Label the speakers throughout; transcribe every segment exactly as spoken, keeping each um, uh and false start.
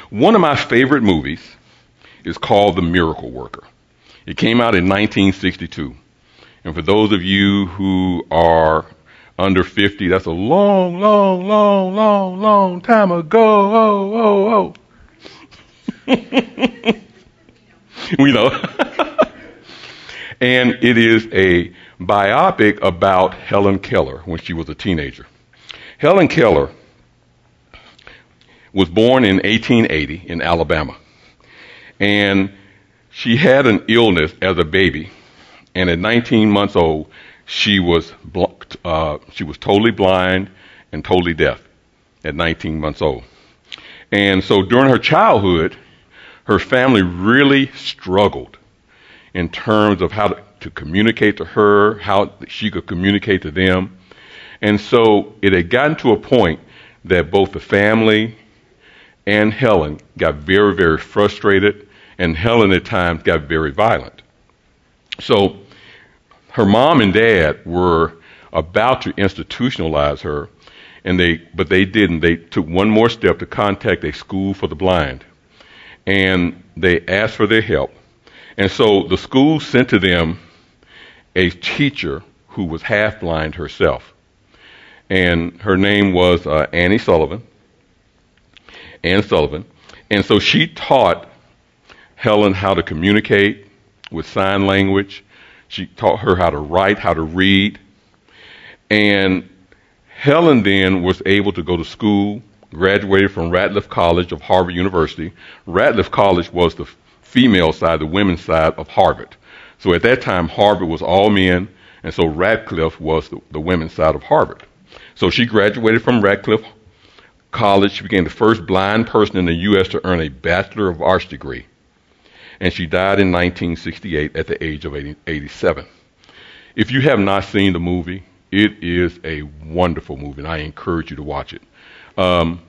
Speaker 1: One of my favorite movies is called The Miracle Worker. It came out in nineteen sixty-two. And for those of you who are under fifty, that's a long, long, long, long, long time ago. Oh, oh, oh. We know. And it is a biopic about Helen Keller when she was a teenager. Helen Keller was born in eighteen eighty in Alabama. And she had an illness as a baby. And at nineteen months old, she was uh, she was totally blind and totally deaf at nineteen months old. And so during her childhood, her family really struggled in terms of how to, to communicate to her, how she could communicate to them. And so it had gotten to a point that both the family and Helen got very, very frustrated, and Helen at times got very violent. So her mom and dad were about to institutionalize her, and they but they didn't. They took one more step to contact a school for the blind, and they asked for their help. And so the school sent to them a teacher who was half blind herself. And her name was uh, Annie Sullivan. Anne Sullivan. And so she taught Helen how to communicate with sign language. She taught her how to write, how to read. And Helen then was able to go to school, graduated from Radcliffe College of Harvard University. Radcliffe College was the female side, the women's side of Harvard. So at that time, Harvard was all men, and so Radcliffe was the, the women's side of Harvard. So she graduated from Radcliffe College. She became the first blind person in the U S to earn a Bachelor of Arts degree. And she died in nineteen sixty-eight at the age of eighty, eighty-seven. If you have not seen the movie, it is a wonderful movie, and I encourage you to watch it. Um,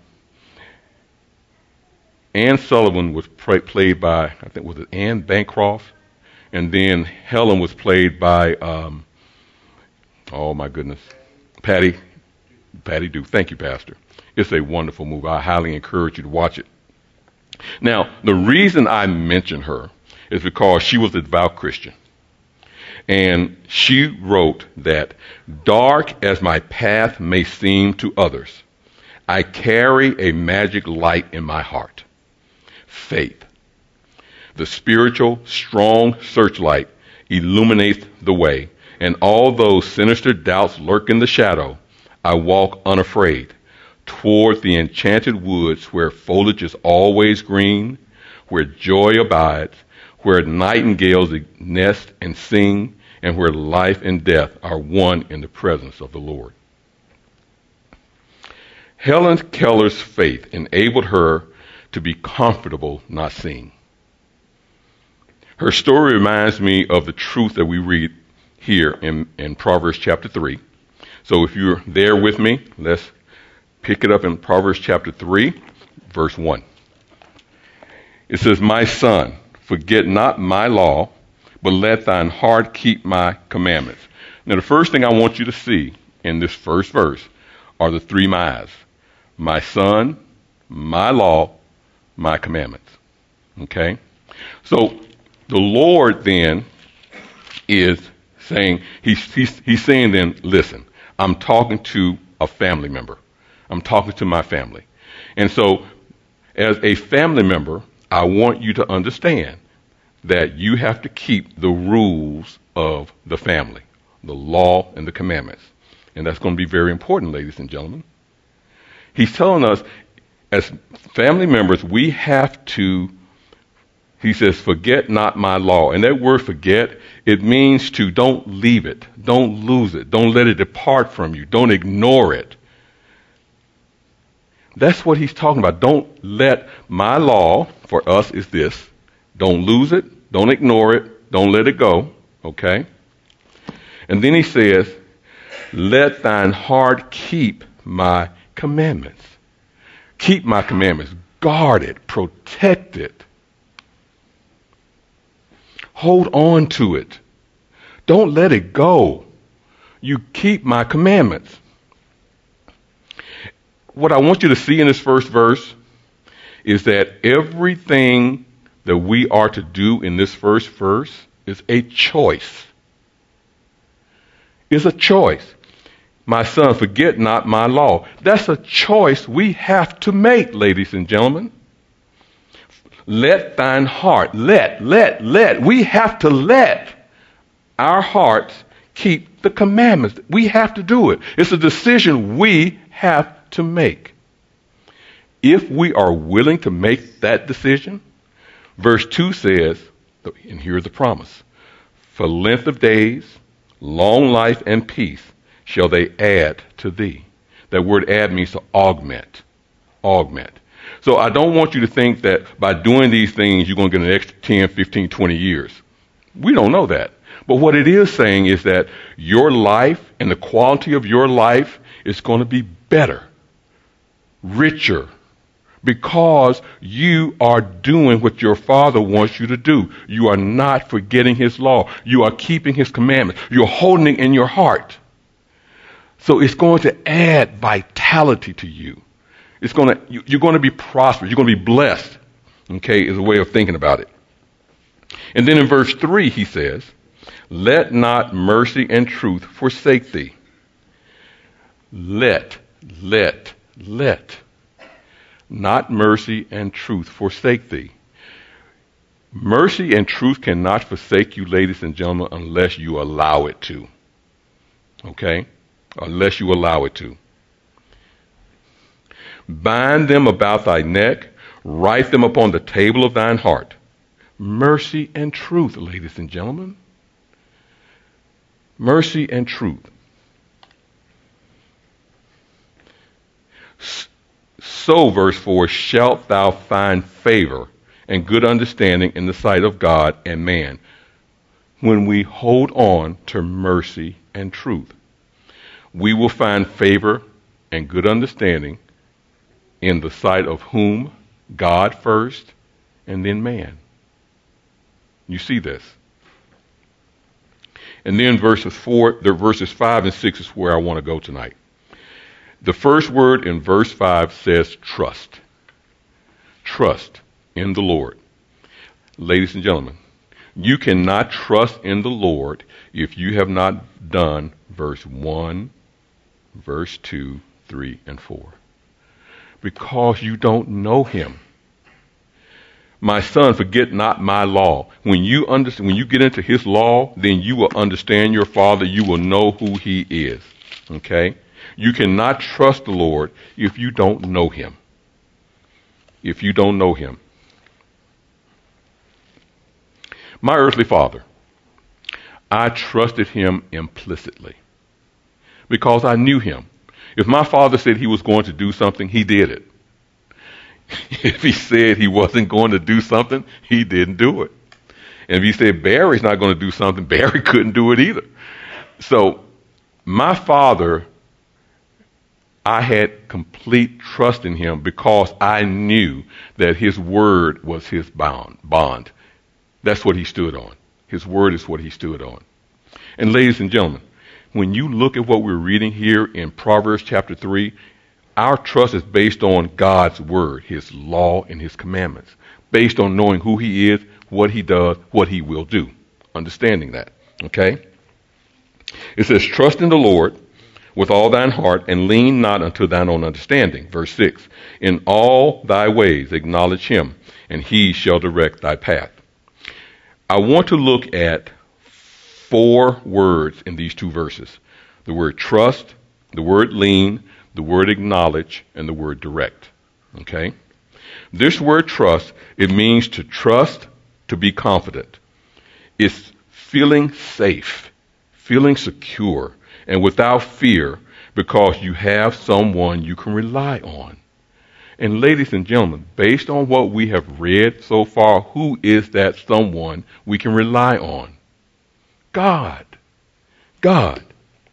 Speaker 1: Anne Sullivan was pra- played by, I think, was it Anne Bancroft? And then Helen was played by, um, oh my goodness, Patty, Patty Duke. Thank you, Pastor. It's a wonderful movie. I highly encourage you to watch it. Now, the reason I mention her is because she was a devout Christian. And she wrote that, dark as my path may seem to others, I carry a magic light in my heart. Faith. The spiritual, strong searchlight illuminates the way, and although sinister doubts lurk in the shadow, I walk unafraid toward the enchanted woods where foliage is always green, where joy abides, where nightingales nest and sing, and where life and death are one in the presence of the Lord. Helen Keller's faith enabled her to be comfortable not seeing. Her story reminds me of the truth that we read here in, in Proverbs chapter three. So if you're there with me, let's pick it up in Proverbs chapter three, verse one. It says, my son, forget not my law, but let thine heart keep my commandments. Now the first thing I want you to see in this first verse are the three my's. My son, my law, my commandments. Okay? So the Lord then is saying, he's, he's, he's saying then, listen, I'm talking to a family member. I'm talking to my family. And so as a family member, I want you to understand that you have to keep the rules of the family, the law and the commandments. And that's going to be very important, ladies and gentlemen. He's telling us, as family members, we have to, he says, forget not my law. And that word forget, it means to don't leave it, don't lose it, don't let it depart from you, don't ignore it. That's what he's talking about. Don't let my law, for us, is this. Don't lose it, don't ignore it, don't let it go, okay? And then he says, let thine heart keep my commandments. Keep my commandments. Guard it. Protect it. Hold on to it. Don't let it go. You keep my commandments. What I want you to see in this first verse is that everything that we are to do in this first verse is a choice. It's a choice. My son, forget not my law. That's a choice we have to make, ladies and gentlemen. Let thine heart, let, let, let. We have to let our hearts keep the commandments. We have to do it. It's a decision we have to make. If we are willing to make that decision, verse two says, and here's the promise, for length of days, long life, and peace shall they add to thee. That word add means to augment. Augment. So I don't want you to think that by doing these things, you're going to get an extra ten, fifteen, twenty years. We don't know that. But what it is saying is that your life and the quality of your life is going to be better, richer, because you are doing what your Father wants you to do. You are not forgetting His law. You are keeping His commandments. You're holding it in your heart. So it's going to add vitality to you. It's going to, you, you're going to be prosperous. You're going to be blessed. Okay, is a way of thinking about it. And then in verse three, he says, let not mercy and truth forsake thee. Let, let, let. Not mercy and truth forsake thee. Mercy and truth cannot forsake you, ladies and gentlemen, unless you allow it to. Okay? Unless you allow it to. Bind them about thy neck, write them upon the table of thine heart. Mercy and truth, ladies and gentlemen. Mercy and truth. So, verse four, shalt thou find favor and good understanding in the sight of God and man, when we hold on to mercy and truth. We will find favor and good understanding in the sight of whom? God first, and then man. You see this. And then verses four, the verses five and six is where I want to go tonight. The first word in verse five says trust. Trust in the Lord. Ladies and gentlemen, you cannot trust in the Lord if you have not done verse one, verse two, three, and four. Because you don't know Him. My son, forget not my law. When you understand, when you get into His law, then you will understand your Father. You will know who He is. Okay? You cannot trust the Lord if you don't know Him. If you don't know Him. My earthly father, I trusted him implicitly because I knew him. If my father said he was going to do something, he did it. If he said he wasn't going to do something, he didn't do it. And if he said Barry's not going to do something, Barry couldn't do it either. So my father, I had complete trust in him because I knew that his word was his bond. bond. That's what he stood on. His word is what he stood on. And ladies and gentlemen, when you look at what we're reading here in Proverbs chapter three, our trust is based on God's word, His law, and His commandments. Based on knowing who He is, what He does, what He will do. Understanding that. Okay? It says, trust in the Lord with all thine heart, and lean not unto thine own understanding. Verse six, in all thy ways acknowledge Him, and He shall direct thy path. I want to look at four words in these two verses. The word trust, the word lean, the word acknowledge, and the word direct. Okay? This word trust, it means to trust, to be confident. It's feeling safe, feeling secure, and without fear because you have someone you can rely on. And ladies and gentlemen, based on what we have read so far, who is that someone we can rely on? God. God.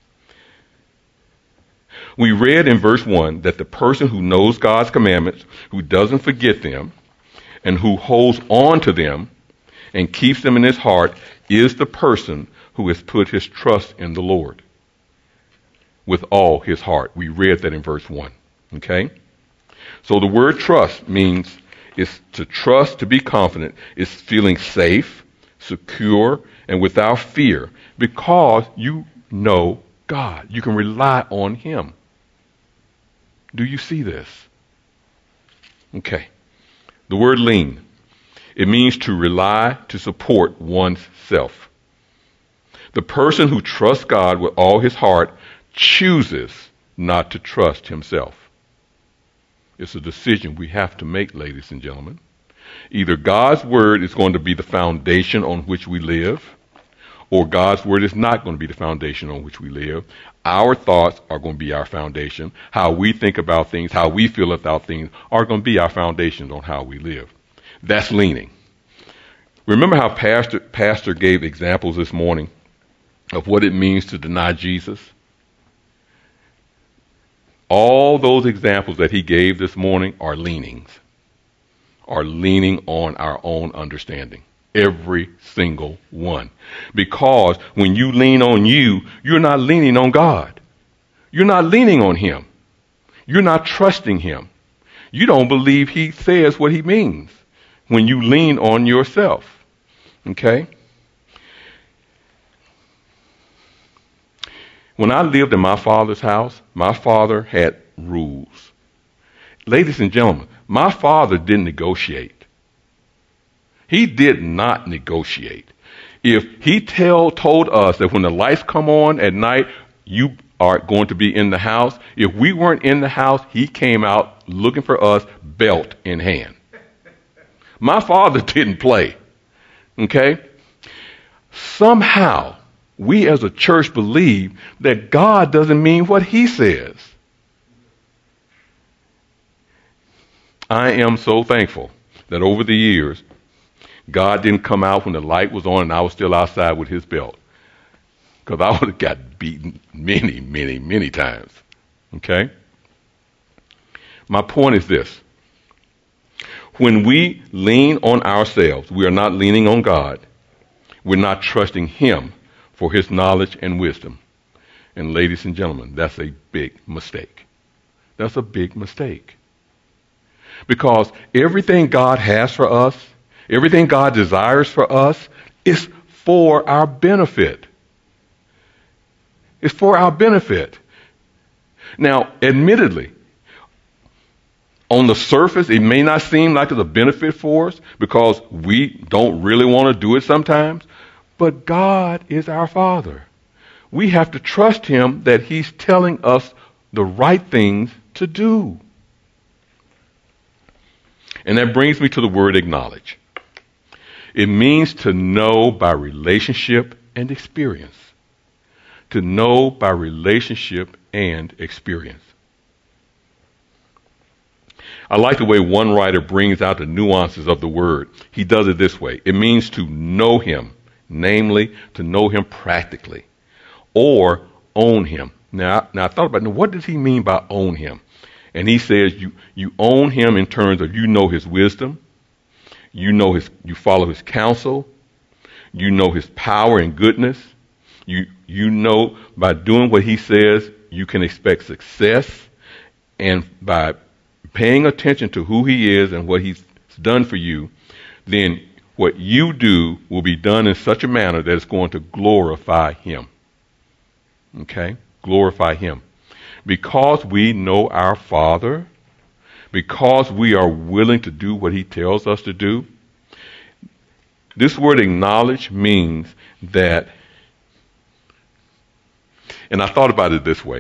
Speaker 1: We read in verse one that the person who knows God's commandments, who doesn't forget them, and who holds on to them and keeps them in his heart is the person who has put his trust in the Lord with all his heart. We read that in verse one. Okay? So the word trust means It's to trust, to be confident. It's feeling safe, secure, and without fear because you know God. You can rely on Him. Do you see this? Okay. The word lean. It means to rely, to support one's self. The person who trusts God with all his heart chooses not to trust himself. It's a decision we have to make, ladies and gentlemen. Either God's word is going to be the foundation on which we live, or God's word is not going to be the foundation on which we live. Our thoughts are going to be our foundation. How we think about things, how we feel about things are going to be our foundations on how we live. That's leaning. Remember how Pastor, Pastor gave examples this morning of what it means to deny Jesus? All those examples that he gave this morning are leanings, are leaning on our own understanding. Every single one. Because when you lean on you, you're not leaning on God. You're not leaning on Him. You're not trusting Him. You don't believe He says what He means when you lean on yourself. Okay? When I lived in my father's house, my father had rules. Ladies and gentlemen, my father didn't negotiate. He did not negotiate. If he tell, told us that when the lights come on at night, you are going to be in the house. If we weren't in the house, he came out looking for us, belt in hand. My father didn't play. Okay? Somehow, we as a church believe that God doesn't mean what He says. I am so thankful that over the years, God didn't come out when the light was on and I was still outside with His belt. Because I would have got beaten many, many, many times. Okay? My point is this. When we lean on ourselves, we are not leaning on God. We're not trusting Him for His knowledge and wisdom. And ladies and gentlemen, that's a big mistake. That's a big mistake. Because everything God has for us, everything God desires for us is for our benefit. It's for our benefit. Now, admittedly, on the surface, it may not seem like it's a benefit for us because we don't really want to do it sometimes, but God is our Father. We have to trust Him that He's telling us the right things to do. And that brings me to the word acknowledge. It means to know by relationship and experience. To know by relationship and experience. I like the way one writer brings out the nuances of the word. He does it this way. It means to know Him, namely to know Him practically, or own Him. Now, now I thought about, now what does he mean by own Him? And he says you, you own Him in terms of you know His wisdom, you know His, you follow His counsel, you know His power and goodness, you you know by doing what He says you can expect success, and by paying attention to who He is and what He's done for you, then what you do will be done in such a manner that it's going to glorify Him. Okay? Glorify Him. Because we know our Father, because we are willing to do what He tells us to do, this word acknowledge means that, and I thought about it this way.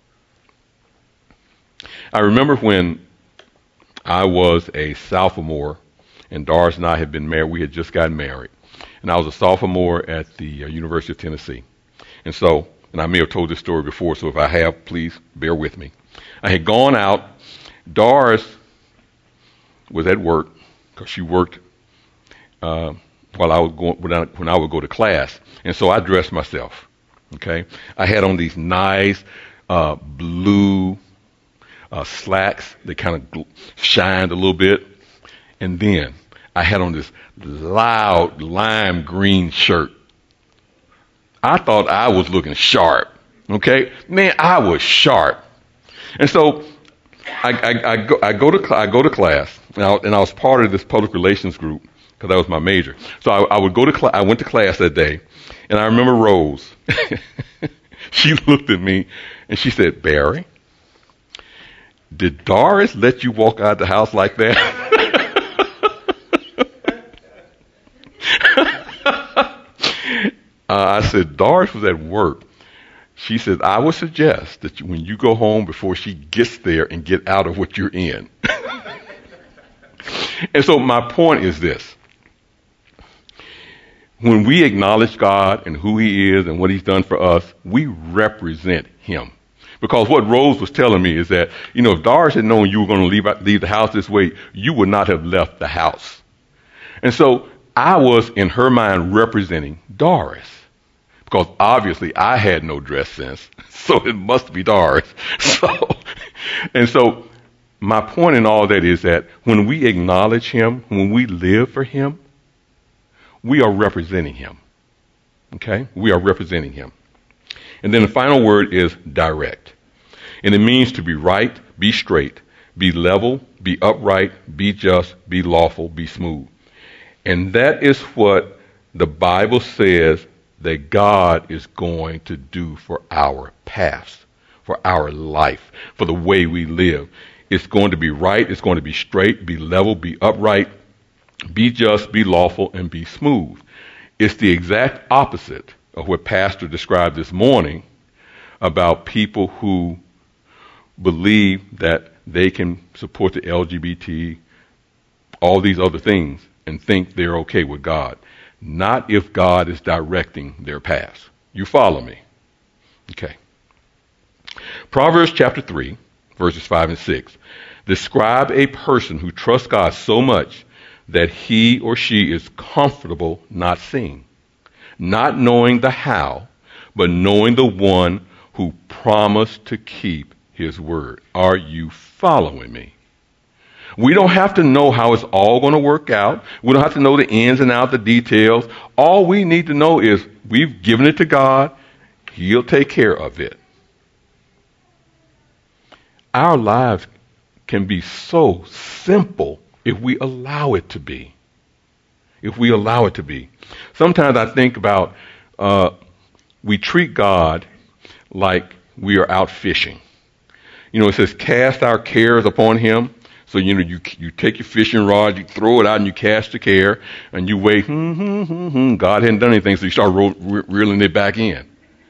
Speaker 1: I remember when I was a sophomore, and Doris and I had been married. We had just gotten married. And I was a sophomore at the uh, University of Tennessee. And so, and I may have told this story before, so if I have, please bear with me. I had gone out. Doris was at work, because she worked uh, while I was going, when I, when I would go to class. And so I dressed myself. Okay? I had on these nice uh, blue Uh, slacks that kind of gl- shined a little bit. And then I had on this loud lime green shirt. I thought I was looking sharp. Okay? Man, I was sharp. And so I, I, I go I go to cl- I go to class, and I, and I was part of this public relations group because that was my major. So I, I would go to cl- I went to class that day, and I remember Rose. She looked at me and she said, "Barry, did Doris let you walk out of the house like that?" uh, I said, "Doris was at work." She said, "I would suggest that you, when you go home before she gets there and get out of what you're in." And so my point is this. When we acknowledge God and who he is and what he's done for us, we represent him. Because what Rose was telling me is that, you know, if Doris had known you were going to leave, leave the house this way, you would not have left the house. And so I was, in her mind, representing Doris. Because obviously I had no dress sense, so it must be Doris. So, and so my point in all that is that when we acknowledge him, when we live for him, we are representing him. Okay? We are representing him. And then the final word is direct. And it means to be right, be straight, be level, be upright, be just, be lawful, be smooth. And that is what the Bible says that God is going to do for our past, for our life, for the way we live. It's going to be right, it's going to be straight, be level, be upright, be just, be lawful, and be smooth. It's the exact opposite of what Pastor described this morning about people who believe that they can support the L G B T, all these other things, and think they're okay with God. Not if God is directing their paths. You follow me? Okay. Proverbs chapter three, verses five and six, describe a person who trusts God so much that he or she is comfortable not seeing, not knowing the how, but knowing the one who promised to keep his word. Are you following me? We don't have to know how it's all going to work out. We don't have to know the ins and outs, the details. All we need to know is we've given it to God. He'll take care of it. Our lives can be so simple if we allow it to be. If we allow it to be. Sometimes I think about uh, we treat God like we are out fishing. You know, it says, cast our cares upon him. So, you know, you you take your fishing rod, you throw it out, and you cast your care, and you wait. Hmm, hmm, hmm, hmm. God hadn't done anything, so you start ro- re- reeling it back in.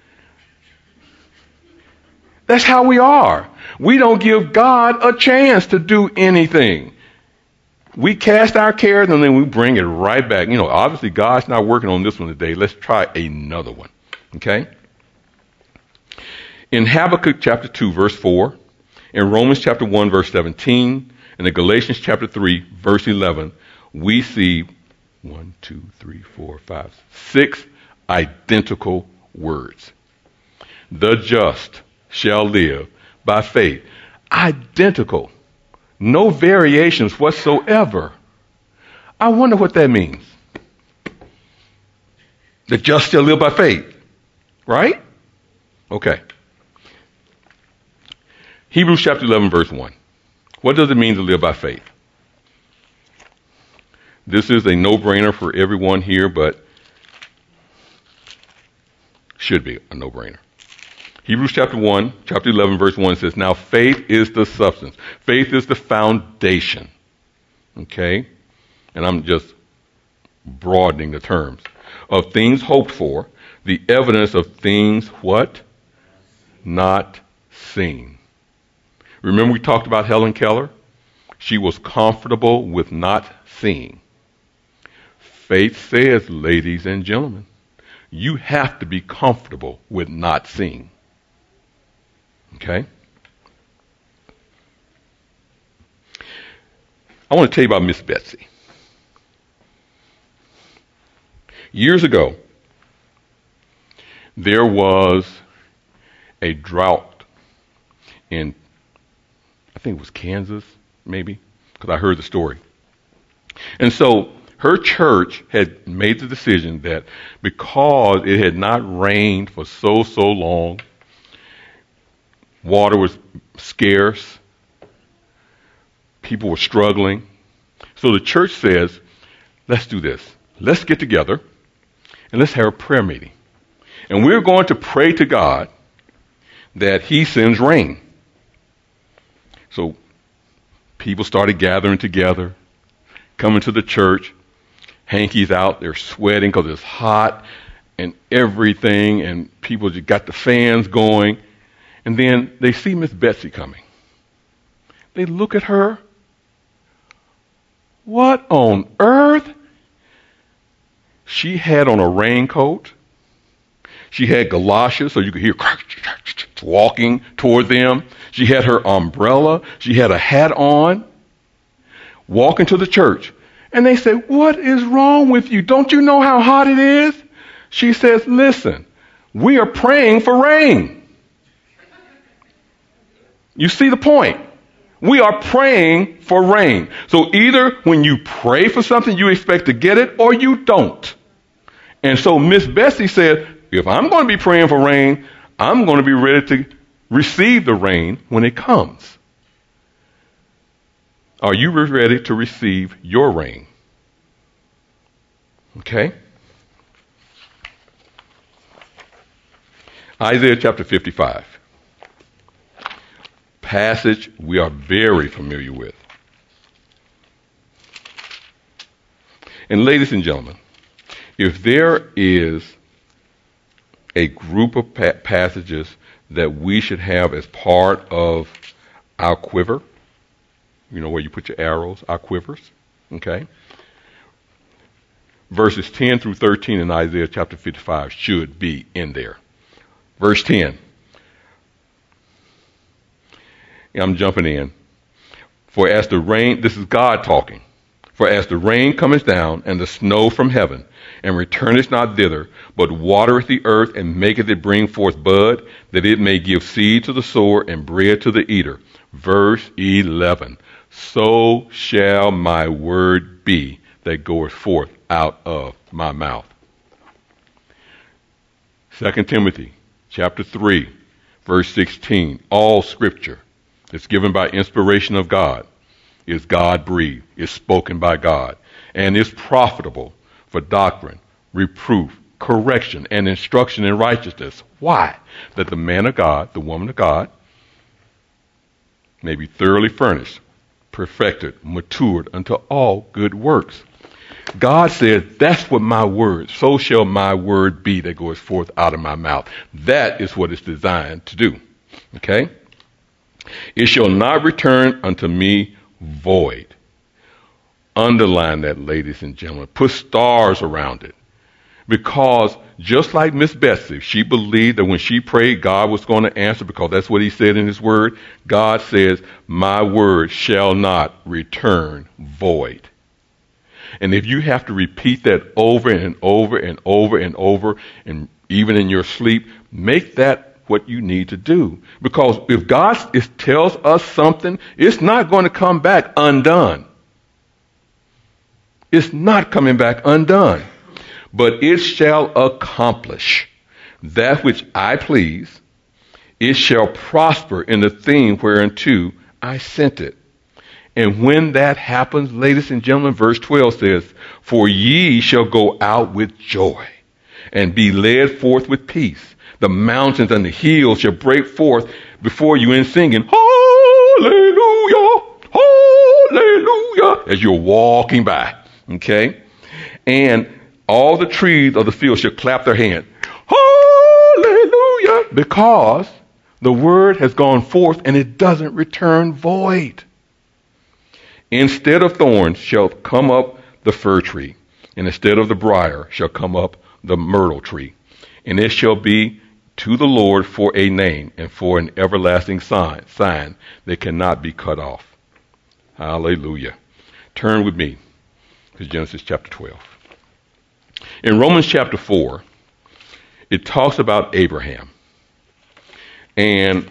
Speaker 1: That's how we are. We don't give God a chance to do anything. We cast our cares, and then we bring it right back. You know, obviously, God's not working on this one today. Let's try another one. Okay? In Habakkuk chapter two, verse four, in Romans chapter one, verse seventeen, and in Galatians chapter three, verse eleven, we see one, two, three, four, five, six identical words. The just shall live by faith. Identical. No variations whatsoever. I wonder what that means. The just shall live by faith. Right? Okay. Hebrews chapter eleven, verse one. What does it mean to live by faith? This is a no-brainer for everyone here, but should be a no-brainer. Hebrews chapter one, chapter eleven, verse one says, now faith is the substance. Faith is the foundation. Okay? And I'm just broadening the terms. Of things hoped for, the evidence of things what? Not seen. Remember we talked about Helen Keller? She was comfortable with not seeing. Faith says, ladies and gentlemen, you have to be comfortable with not seeing. Okay? I want to tell you about Miss Betsy. Years ago, there was a drought in, I think it was Kansas, maybe, because I heard the story. And so her church had made the decision that because it had not rained for so, so long, water was scarce, People were struggling. So the church says, let's do this. Let's get together and let's have a prayer meeting. And we're going to pray to God that he sends rain. So people started gathering together, coming to the church. Hanky's out, they're sweating because it's hot and everything, and people just got the fans going. And then they see Miss Betsy coming. They look at her. What on earth? She had on a raincoat. She had galoshes, so you could hear walking toward them. She had her umbrella. She had a hat on, walking to the church. And they said, what is wrong with you? Don't you know how hot it is? She says, listen, we are praying for rain. You see the point? We are praying for rain. So either when you pray for something, you expect to get it, or you don't. And so Miss Bessie said, if I'm going to be praying for rain, I'm going to be ready to receive the rain when it comes. Are you ready to receive your rain? Okay. Isaiah chapter fifty-five. Passage we are very familiar with. And ladies and gentlemen, if there is a group of pa- passages that we should have as part of our quiver, you know where you put your arrows, our quivers, okay? Verses ten through thirteen in Isaiah chapter fifty-five should be in there. Verse ten. I'm jumping in. For as the rain, this is God talking. For as the rain cometh down, and the snow from heaven, and returneth not thither, but watereth the earth, and maketh it bring forth bud, that it may give seed to the sower, and bread to the eater. Verse eleven. So shall my word be that goeth forth out of my mouth. Second Timothy chapter three, verse sixteen. All scripture is given by inspiration of God, is God-breathed, is spoken by God, and is profitable for doctrine, reproof, correction, and instruction in righteousness. Why? That the man of God, the woman of God, may be thoroughly furnished, perfected, matured unto all good works. God said, that's what my word, so shall my word be that goes forth out of my mouth. That is what it's designed to do. Okay? It shall not return unto me void. Underline that, ladies and gentlemen. Put stars around it. Because just like Miss Betsy, she believed that when she prayed, God was going to answer because that's what he said in his word. God says, my word shall not return void. And if you have to repeat that over and over and over and over, and even in your sleep, make that what you need to do. Because if God is, tells us something, it's not going to come back undone. It's not coming back undone. But it shall accomplish that which I please. It shall prosper in the thing whereunto I sent it. And when that happens, ladies and gentlemen, verse twelve says, for ye shall go out with joy and be led forth with peace. The mountains and the hills shall break forth before you in singing, hallelujah, hallelujah, as you're walking by. Okay? And all the trees of the field shall clap their hands. Hallelujah! Because the word has gone forth and it doesn't return void. Instead of thorns shall come up the fir tree, and instead of the briar shall come up the myrtle tree. And it shall be to the Lord for a name and for an everlasting sign, sign that cannot be cut off. Hallelujah. Turn with me to Genesis chapter twelve. In Romans chapter four, it talks about Abraham and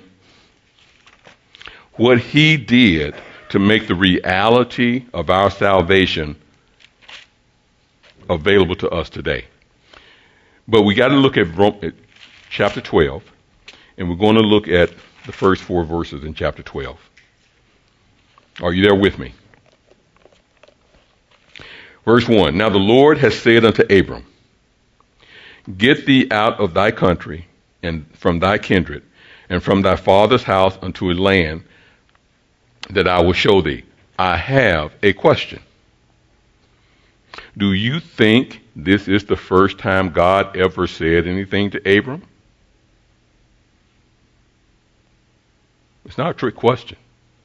Speaker 1: what he did to make the reality of our salvation available to us today. But we got to look at Rome, chapter twelve, and we're going to look at the first four verses in chapter twelve. Are you there with me? Verse one, now the Lord has said unto Abram, get thee out of thy country and from thy kindred and from thy father's house unto a land that I will show thee. I have a question. Do you think this is the first time God ever said anything to Abram? It's not a trick question.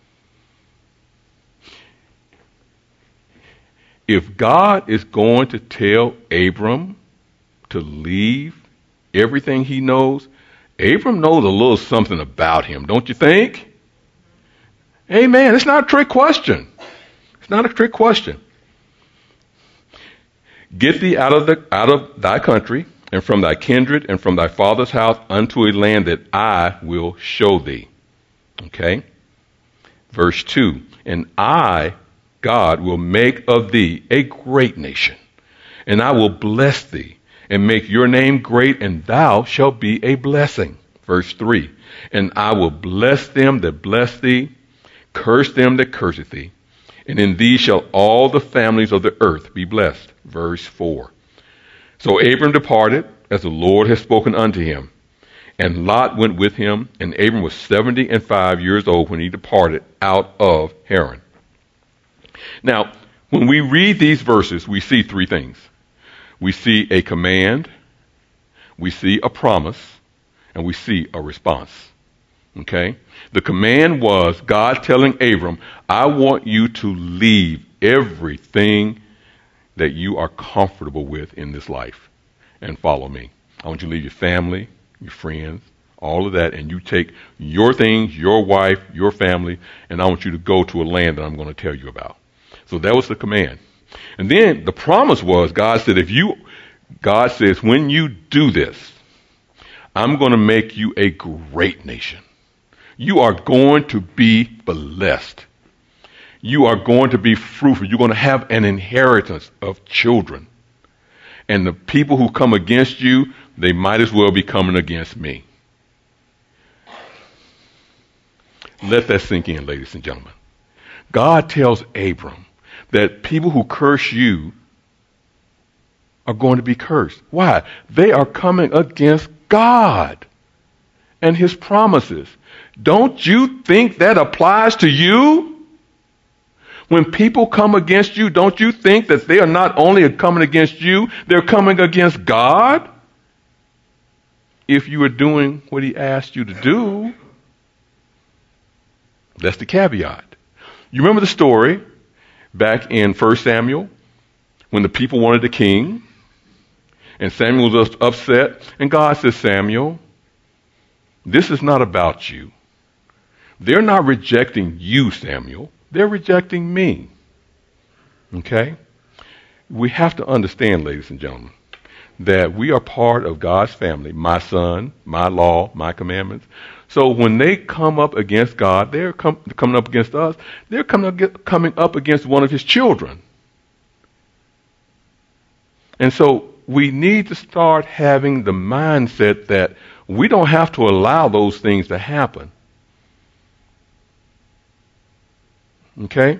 Speaker 1: If God is going to tell Abram to leave everything he knows, Abram knows a little something about him, don't you think? Amen. It's not a trick question. It's not a trick question. Get thee out of the out of thy country and from thy kindred and from thy father's house unto a land that I will show thee. Okay? Verse two, and I, God, will make of thee a great nation, and I will bless thee, and make your name great, and thou shalt be a blessing. Verse three, and I will bless them that bless thee, curse them that curseth thee, and in thee shall all the families of the earth be blessed. Verse four. So Abram departed, as the Lord had spoken unto him, and Lot went with him, and Abram was seventy and five years old when he departed out of Haran. Now, when we read these verses, we see three things. We see a command, we see a promise, and we see a response. Okay? The command was God telling Abram, I want you to leave everything that you are comfortable with in this life and follow me. I want you to leave your family, your friends, all of that, and you take your things, your wife, your family, and I want you to go to a land that I'm going to tell you about. So that was the command. And then the promise was, God said, if you, God says, when you do this, I'm going to make you a great nation. You are going to be blessed. You are going to be fruitful. You're going to have an inheritance of children. And the people who come against you, they might as well be coming against me. Let that sink in, ladies and gentlemen. God tells Abram that people who curse you are going to be cursed. Why? They are coming against God and his promises. Don't you think that applies to you? When people come against you, don't you think that they are not only coming against you, they're coming against God? If you are doing what he asked you to do. That's the caveat. You remember the story back in First Samuel when the people wanted a king and Samuel was upset and God says, Samuel, this is not about you. They're not rejecting you, Samuel. They're rejecting me. Okay? We have to understand, ladies and gentlemen, that we are part of God's family, my son, my law, my commandments. So when they come up against God, they're com- coming up against us, they're coming up, coming up against one of his children. And so we need to start having the mindset that we don't have to allow those things to happen. Okay?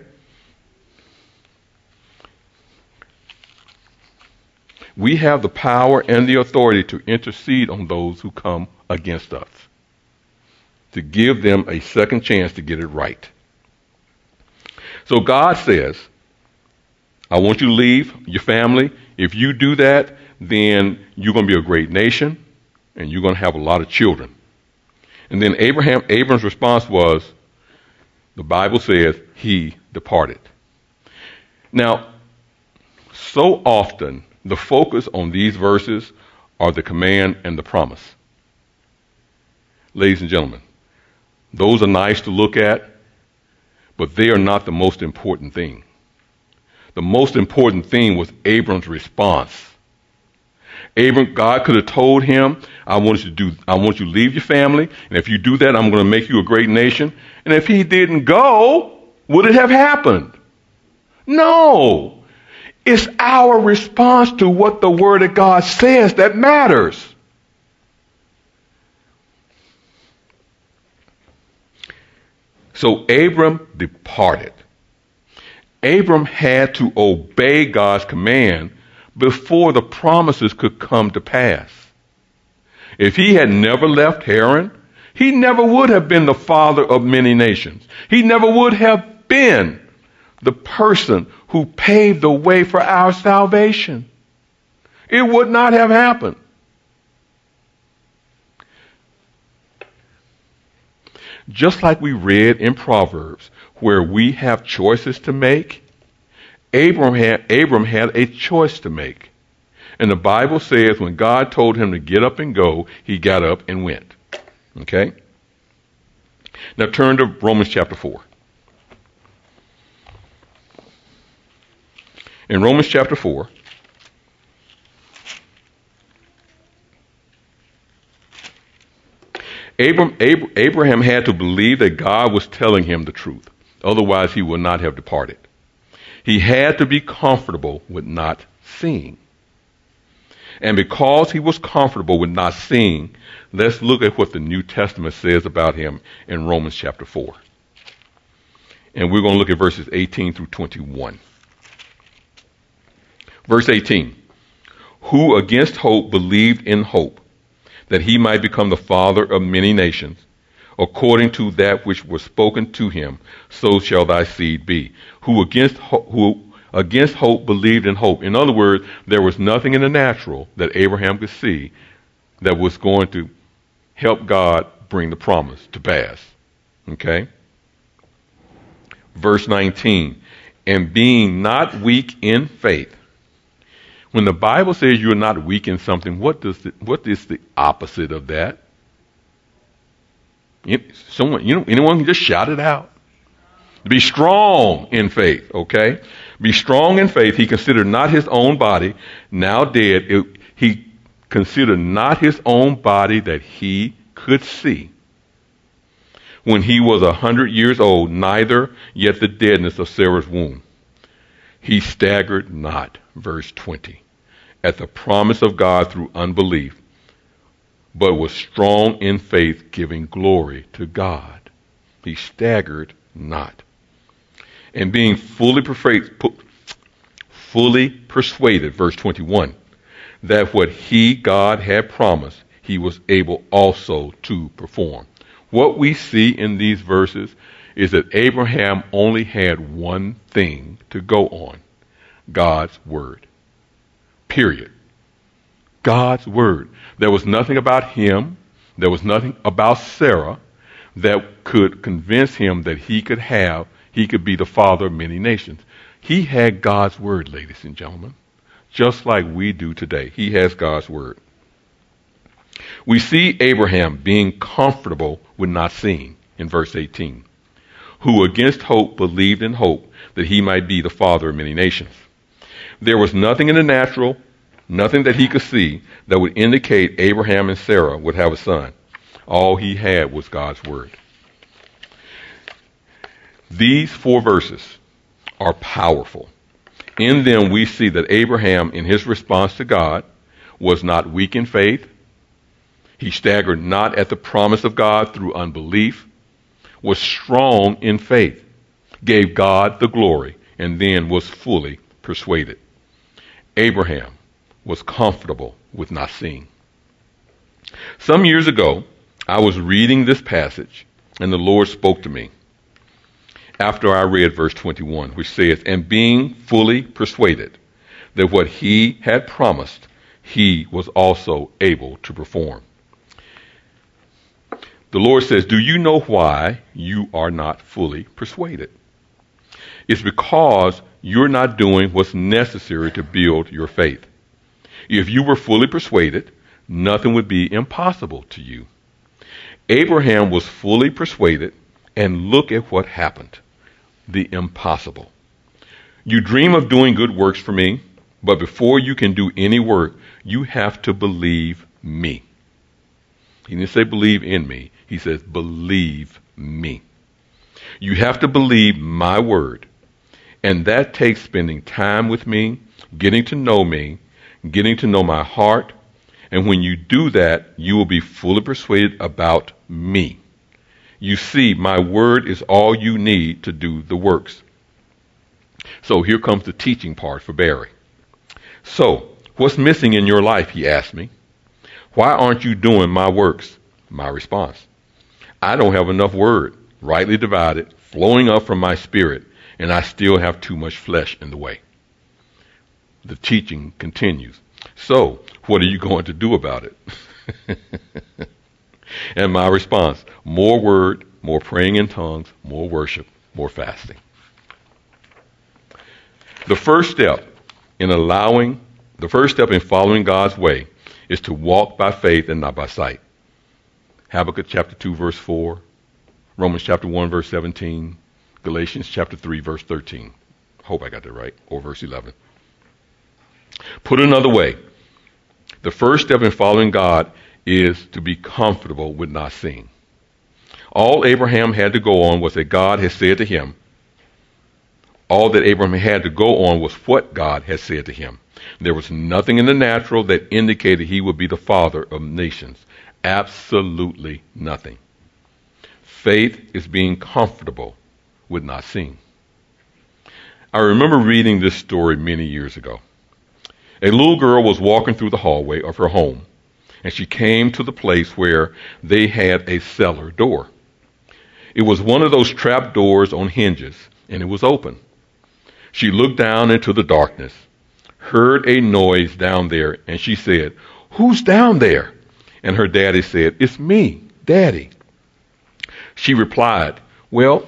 Speaker 1: We have the power and the authority to intercede on those who come against us, to give them a second chance to get it right. So God says, I want you to leave your family. If you do that, then you're going to be a great nation and you're going to have a lot of children. And then Abraham, Abram's response was, the Bible says he departed. Now, so often the focus on these verses are the command and the promise. Ladies and gentlemen, those are nice to look at, but they are not the most important thing. The most important thing was Abram's response. Abram, God could have told him, I want you to do, I want you to leave your family, and if you do that, I'm going to make you a great nation. And if he didn't go, would it have happened? No. It's our response to what the Word of God says that matters. So Abram departed. Abram had to obey God's command before the promises could come to pass. If he had never left Haran, he never would have been the father of many nations. He never would have been the person who paved the way for our salvation. It would not have happened. Just like we read in Proverbs, where we have choices to make, Abram had, Abram had a choice to make. And the Bible says when God told him to get up and go, he got up and went. Okay? Now turn to Romans chapter four. In Romans chapter four, Abram, Ab- Abraham had to believe that God was telling him the truth. Otherwise, he would not have departed. He had to be comfortable with not seeing. And because he was comfortable with not seeing, let's look at what the New Testament says about him in Romans chapter four. And we're going to look at verses eighteen through twenty-one. Verse eighteen. Who against hope believed in hope, that he might become the father of many nations, according to that which was spoken to him, so shall thy seed be. Who against ho- who against hope believed in hope. In other words, there was nothing in the natural that Abraham could see that was going to help God bring the promise to pass. Okay? Verse nineteen. And being not weak in faith. When the Bible says you're not weak in something, what does the, what is the opposite of that? Someone, you know, anyone can just shout it out. Be strong in faith, okay? Be strong in faith. He considered not his own body, now dead. It, he considered not his own body that he could see. When he was a hundred years old, neither yet the deadness of Sarah's womb. He staggered not, verse twenty, at the promise of God through unbelief, but was strong in faith, giving glory to God. He staggered not. And being fully persuaded, fully persuaded, verse twenty-one, that what he, God, had promised, he was able also to perform. What we see in these verses is that Abraham only had one thing to go on: God's word. Period. God's word. There was nothing about him, there was nothing about Sarah that could convince him that he could have, he could be the father of many nations. He had God's word, ladies and gentlemen, just like we do today. He has God's word. We see Abraham being comfortable with not seeing in verse eighteen, who against hope believed in hope that he might be the father of many nations. There was nothing in the natural, nothing that he could see that would indicate Abraham and Sarah would have a son. All he had was God's word. These four verses are powerful. In them we see that Abraham, in his response to God, was not weak in faith. He staggered not at the promise of God through unbelief, was strong in faith, gave God the glory, and then was fully persuaded. Abraham was comfortable with not seeing. Some years ago, I was reading this passage, and the Lord spoke to me after I read verse twenty-one, which says, and being fully persuaded that what he had promised, he was also able to perform. The Lord says, do you know why you are not fully persuaded? It's because you're not doing what's necessary to build your faith. If you were fully persuaded, nothing would be impossible to you. Abraham was fully persuaded, and look at what happened. The impossible. You dream of doing good works for me, but before you can do any work, you have to believe me. He didn't say believe in me. He says believe me. You have to believe my word. And that takes spending time with me, getting to know me, getting to know my heart. And when you do that, you will be fully persuaded about me. You see, my word is all you need to do the works. So here comes the teaching part for Barry. So, what's missing in your life, he asked me. Why aren't you doing my works? My response. I don't have enough word, rightly divided, flowing up from my spirit, and I still have too much flesh in the way. The teaching continues. So, what are you going to do about it? And my response, more word, more praying in tongues, more worship, more fasting. The first step in allowing, the first step in following God's way is to walk by faith and not by sight. Habakkuk chapter two, verse four, Romans chapter one, verse seventeen, Galatians chapter three, verse thirteen. Hope I got that right, or verse eleven. Put another way, the first step in following God is to be comfortable with not seeing. All Abraham had to go on was that God had said to him. All that Abraham had to go on was what God had said to him. There was nothing in the natural that indicated he would be the father of nations. Absolutely nothing. Faith is being comfortable with not seeing. I remember reading this story many years ago. A little girl was walking through the hallway of her home, and she came to the place where they had a cellar door. It was one of those trap doors on hinges, and it was open. She looked down into the darkness, heard a noise down there, and she said, "Who's down there?" And her daddy said, "It's me, Daddy." She replied, "Well,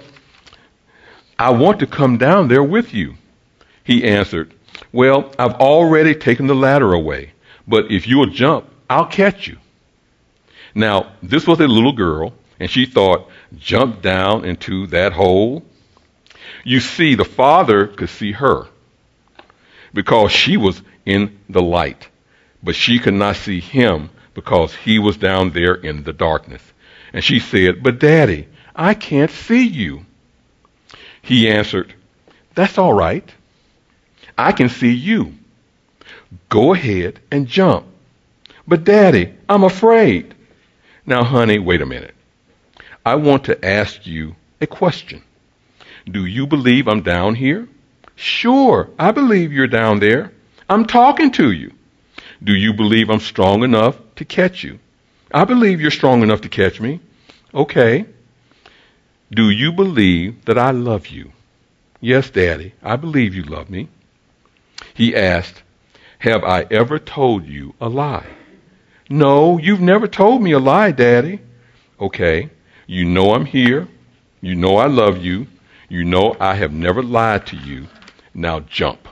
Speaker 1: I want to come down there with you." He answered, "Well, I've already taken the ladder away, but if you'll jump, I'll catch you." Now, this was a little girl, and she thought, jump down into that hole? You see, the father could see her because she was in the light, but she could not see him because he was down there in the darkness. And she said, "But Daddy, I can't see you." He answered, "That's all right. I can see you. Go ahead and jump." "But Daddy, I'm afraid." Now, honey, wait a minute. I want to ask you a question. Do you believe I'm down here? Sure, I believe you're down there. I'm talking to you. Do you believe I'm strong enough to catch you? I believe you're strong enough to catch me. Okay. Do you believe that I love you? Yes, Daddy, I believe you love me. He asked, "Have I ever told you a lie?" "No, you've never told me a lie, Daddy." "Okay, you know I'm here. You know I love you. You know I have never lied to you. Now jump."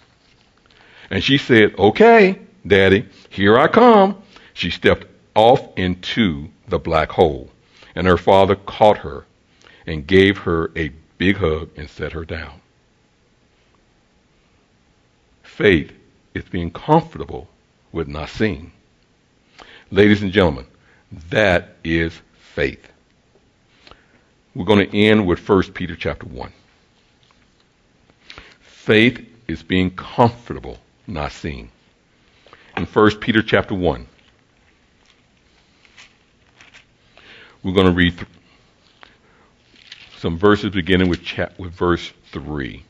Speaker 1: And she said, "Okay, Daddy, here I come." She stepped off into the black hole, and her father caught her and gave her a big hug and set her down. Faith is being comfortable with not seeing. Ladies and gentlemen, that is faith. We're going to end with First Peter chapter one. Faith is being comfortable not seeing. In First Peter chapter one, we're going to read th- some verses beginning with, cha- with verse three.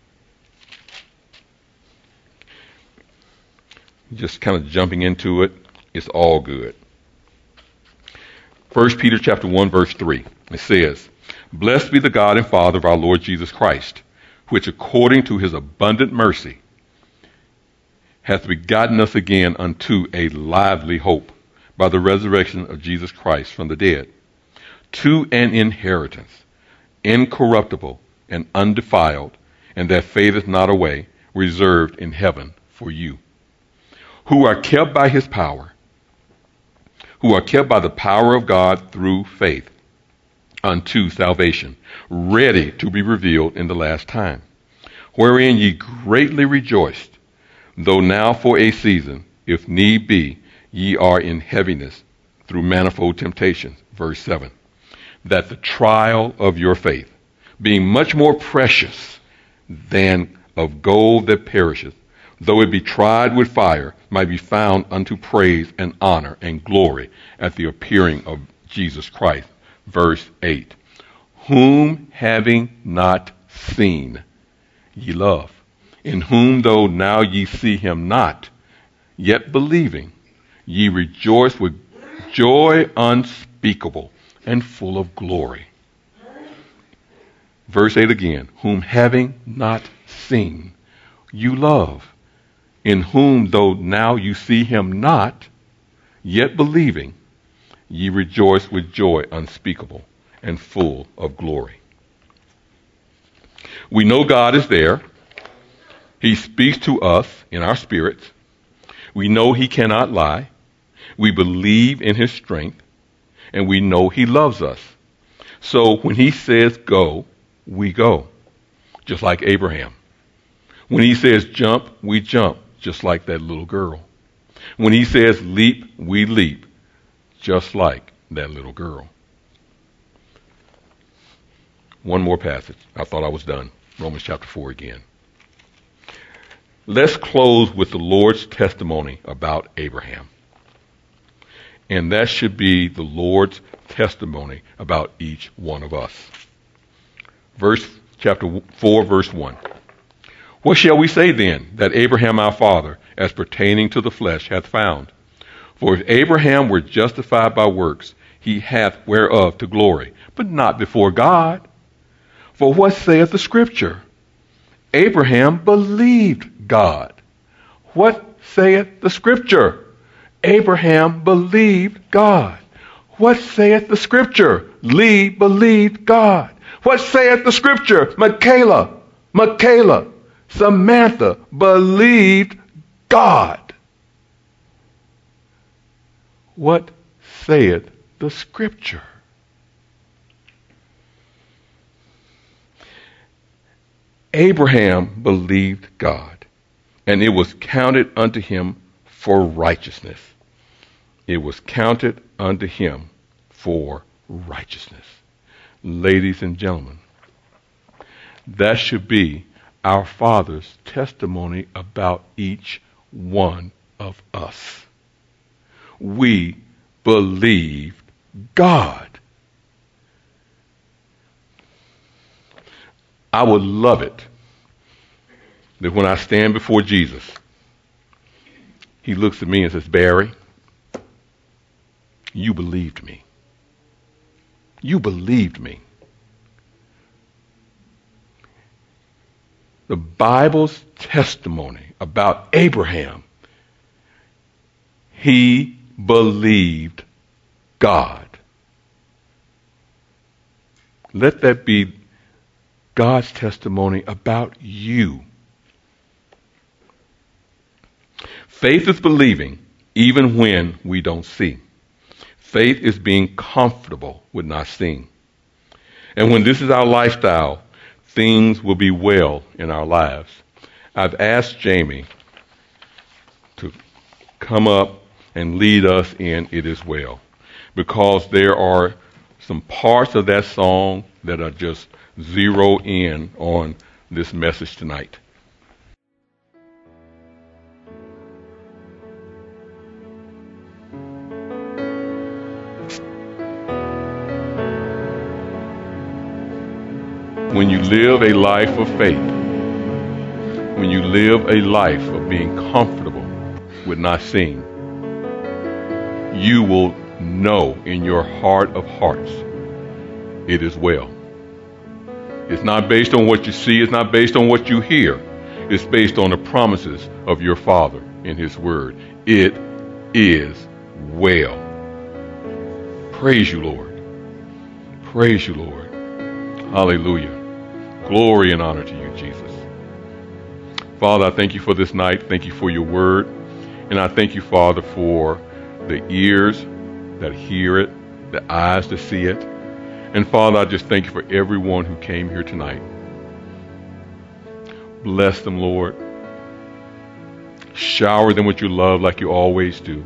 Speaker 1: Just kind of jumping into it, it's all good. First Peter chapter one, verse three. It says, "Blessed be the God and Father of our Lord Jesus Christ, which according to his abundant mercy hath begotten us again unto a lively hope by the resurrection of Jesus Christ from the dead, to an inheritance, incorruptible and undefiled, and that fadeth not away, reserved in heaven for you, who are kept by his power, who are kept by the power of God through faith, unto salvation, ready to be revealed in the last time, wherein ye greatly rejoiced, though now for a season, if need be, ye are in heaviness through manifold temptations." Verse seven. "That the trial of your faith, being much more precious than of gold that perisheth, though it be tried with fire, might be found unto praise and honor and glory at the appearing of Jesus Christ." Verse eight. "Whom having not seen, ye love, in whom though now ye see him not, yet believing, ye rejoice with joy unspeakable and full of glory. Verse eight again, whom having not seen, you love, in whom though now you see him not, yet believing, ye rejoice with joy unspeakable and full of glory. We know God is there. He speaks to us in our spirits. We know he cannot lie. We believe in his strength, and we know he loves us. So when he says go, we go, just like Abraham. When he says jump, we jump, just like that little girl. When he says leap, we leap, just like that little girl. One more passage. I thought I was done. Romans chapter four again. Let's close with the Lord's testimony about Abraham. And that should be the Lord's testimony about each one of us. Verse chapter four, verse one. What shall we say then that Abraham our father, as pertaining to the flesh, hath found? For if Abraham were justified by works, he hath whereof to glory, but not before God. For what saith the Scripture? Abraham believed God. What saith the Scripture? Abraham believed God. What saith the Scripture? Lee believed God. What saith the Scripture? Michaela, Michaela, Samantha believed God. What saith the Scripture? Abraham believed God, and it was counted unto him for righteousness. It was counted unto him for righteousness. Ladies and gentlemen, that should be our Father's testimony about each one of us. We believed God. I would love it that when I stand before Jesus, he looks at me and says, Barry, you believed me. You believed me. The Bible's testimony about Abraham, he believed God. Let that be God's testimony about you. Faith is believing even when we don't see. Faith is being comfortable with not seeing. And when this is our lifestyle, things will be well in our lives. I've asked Jamie to come up and lead us in It Is Well, because there are some parts of that song that are just zero in on this message tonight. When you live a life of faith, when you live a life of being comfortable with not seeing, you will know in your heart of hearts, it is well. It's not based on what you see. It's not based on what you hear. It's based on the promises of your Father in His Word. It is well. Praise you, Lord. Praise you, Lord. Hallelujah. Glory and honor to you, Jesus. Father, I thank you for this night. Thank you for your word. And I thank you, Father, for the ears that hear it, the eyes that see it. And Father, I just thank you for everyone who came here tonight. Bless them, Lord. Shower them with your love like you always do.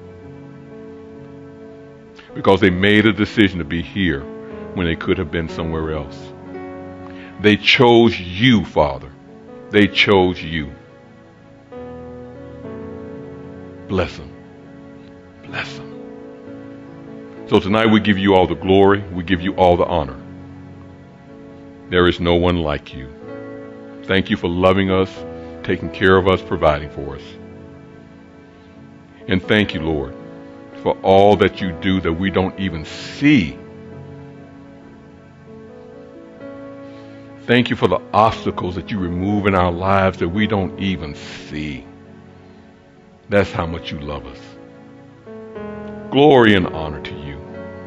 Speaker 1: Because they made a decision to be here when they could have been somewhere else. They chose you, Father. They chose you. Bless them. Bless them. So tonight we give you all the glory. We give you all the honor. There is no one like you. Thank you for loving us taking care of us, providing for us. And thank you, Lord, for all that you do that we don't even see. Thank you for the obstacles that you remove in our lives that we don't even see. That's how much you love us. Glory and honor to you.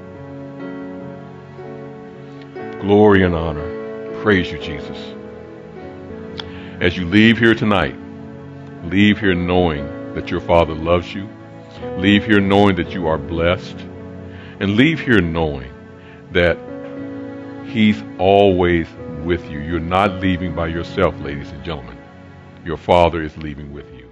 Speaker 1: Glory and honor. Praise you, Jesus. As you leave here tonight, leave here knowing that your Father loves you. Leave here knowing that you are blessed. And leave here knowing that He's always with you. You're not leaving by yourself, ladies and gentlemen. Your Father is leaving with you.